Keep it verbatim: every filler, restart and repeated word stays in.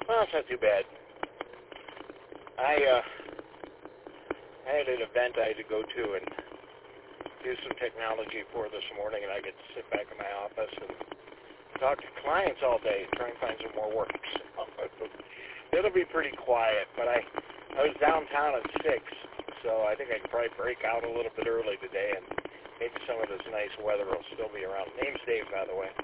Well, it's not too bad. I uh, I had an event I had to go to and do some technology for this morning, and I get to sit back in my office and talk to clients all day and try and find some more work. So it'll be pretty quiet, but I, I was downtown at six, so I think I can probably break out a little bit early today, and maybe some of this nice weather will still be around. Name's Dave, by the way.